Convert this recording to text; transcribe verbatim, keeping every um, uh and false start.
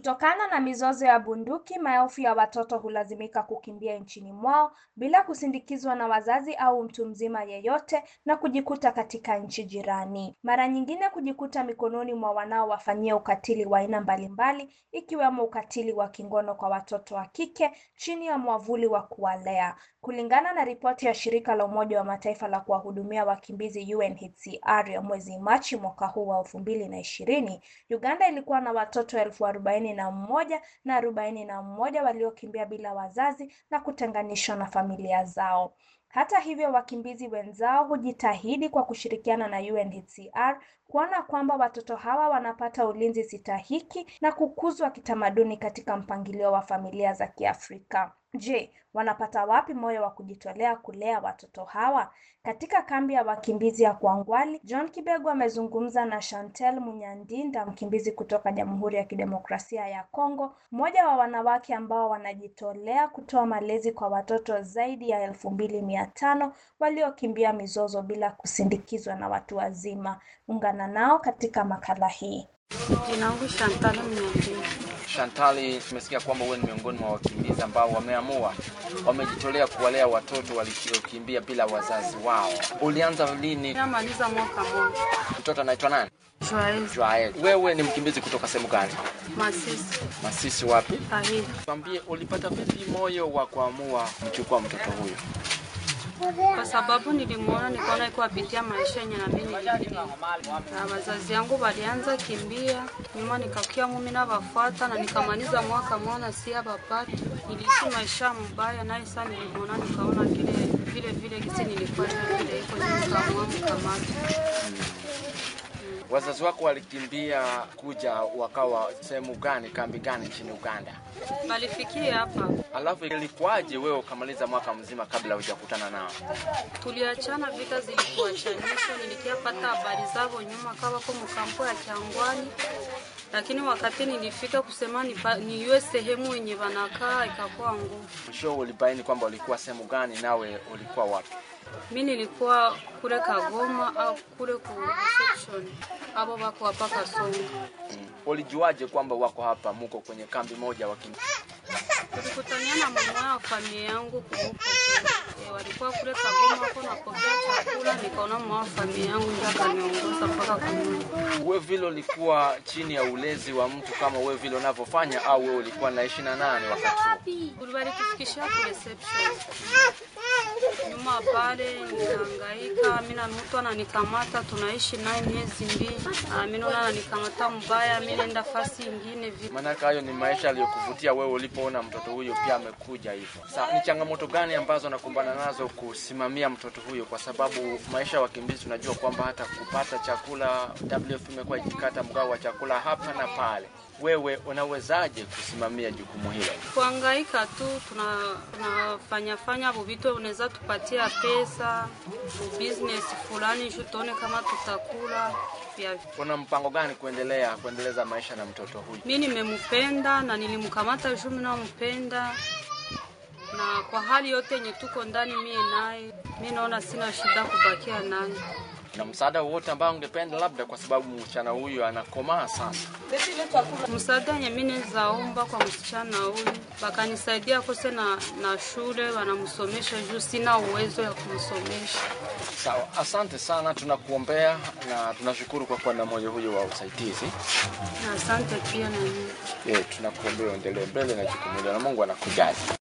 Kutokana na mizozo ya bunduki, maelfu ya watoto hulazimika kukimbia nchini mwao bila kusindikizwa na wazazi au mtu mzima yeyote na kujikuta katika nchi jirani. Mara nyingine kujikuta mikononi mwa wanaowafanyia ukatili wa aina mbalimbali, ikiwemo ukatili wa kingono kwa watoto wa kike chini ya mwavuli wa kuwalea. Kulingana na ripoti ya shirika la Umoja wa Mataifa la kuwahudumia wakimbizi U N H C R ya mwezi Machi mwaka huu wa elfu mbili na ishirini, Uganda ilikuwa na watoto elfu arobaini na moja na arobaini na moja waliokimbia bila wazazi na kutenganishwa na familia zao. Hata hivyo, wakimbizi wenzao hujitahidi kwa kushirikiana na U N H C R kuona kwamba watoto hawa wanapata ulinzi stahiki na kukuzwa kitamaduni katika mpangilio wa familia za Kiafrika. Je, wanapata wapi moyo wa kujitolea kulea watoto hawa? Katika kambi ya wakimbizi ya Kwangwali, John Kibego amezungumza na Chantel Munyandinda, mkimbizi kutoka Jamhuri ya Kidemokrasia ya Kongo, mmoja wa wanawake ambao wanajitolea kutoa malezi kwa watoto zaidi ya elfu mbili mia tano waliokimbia mizozo bila kusindikizwa na watu wazima. Ungana nao katika makala hii. Jina langu Chantal Munyandinda. Chantal, tumesikia kwamba wewe ni miongoni mwa wakimbizi ambao wameamua, wamejitolea kuwalea watoto waliokimbia bila wazazi wao. Ulianza lini? Namaliza mwaka mmoja. Mtoto anaitwa nani? Joel. Joel. Wewe ni mkimbizi kutoka sehemu gani? Masisi. Masisi wapi? Kahiri. Tuambie, ulipata vipi moyo wa kuamua mchukua mtoto huyo? Kwa sababu nilimuona nikaona iko apitia maisha yenye na mimi nilipitia. Na wazazi yangu walianza kimbia, nyuma nikakia mimi na bafuata na nikamaliza mwaka mmoja si abapati. Niliishi maisha mbaya naye sana nilimuona nikaona kile vile vile kisi nilikuwa vile iko nikamua mkamata. Wazazi wako walikimbia kuja wakawa sehemu gani, kambi gani nchini Uganda? Walifikia hapa. Alafu ilikuwaje wewe ukamaliza mwaka mzima kabla hujakutana nao? Tuliachana, vita zilikuachanisha, nilikiapata habari zao nyuma kama kwa mkampo ya Kyangwani. Lakini wakati nilifika kusema ni niwe sehemu yenye wanakaa ikakuwa ngumu. Mwisho ulibaini kwamba ulikuwa sehemu gani, nawe ulikuwa wapi? Mimi nilikuwa kule Kagoma au kule ku reception. Hapo wako hapa Kasongo. Mm. Ulijuaje kwamba wako hapa mko kwenye kambi moja wakimbizi? Tulikutania na mama wa familia yangu huko. E, walikuwa kule Kagoma hapo na pokea chakula, nikaona mama wa familia yangu ndio akaniongoza mpaka kule. Wewe vile ulikuwa chini ya ulezi wa mtu kama wewe vile unavyofanya, au wewe ulikuwa naishi na nani wakati huo? Ulibali kufikisha ku reception. Nyuma pale nikahangaika, mimi na mtu ananikamata, tunaishi naye miezi mbili. Mimi naona ananikamata mbaya, mimi naenda fasi nyingine vipi. Maana hayo ni maisha aliyokuvutia wewe ulipoona mtoto huyo pia amekuja hivyo. Sasa ni changamoto gani ambazo nakumbana nazo kusimamia mtoto huyo, kwa sababu maisha ya wakimbizi tunajua kwamba hata kupata chakula W F P imekuwa ikikata mgao wa chakula hapa na pale. Wewe unawezaje kusimamia jukumu hilo? Kuhangaika tu, tuna tunafanya fanya vitu unaweza tupatia pesa, business fulani tuone kama tutakula pia. Una mpango gani kuendelea kuendeleza maisha na mtoto huyu? Mimi nimempenda na nilimkamata juu mimi nampenda. Na kwa hali yote yenye tuko ndani mimi naye, mimi naona sina shida kubakia naye. Na msaada wote ambao ungependa labda, kwa sababu msichana huyu anakomaa sasa? Msaada mimi naomba kwa msichana huyu, bakanisaidia kose na na shule wanamsomesha juu sina uwezo ya kumsomesha. Sawa, asante sana, tunakuombea na tunashukuru kwa kuwa na moyo huyo wa usaidizi. Na asante pia na mimi. Eh, tunakuombea endelee mbele na jukumu hilo na Mungu anakujalia.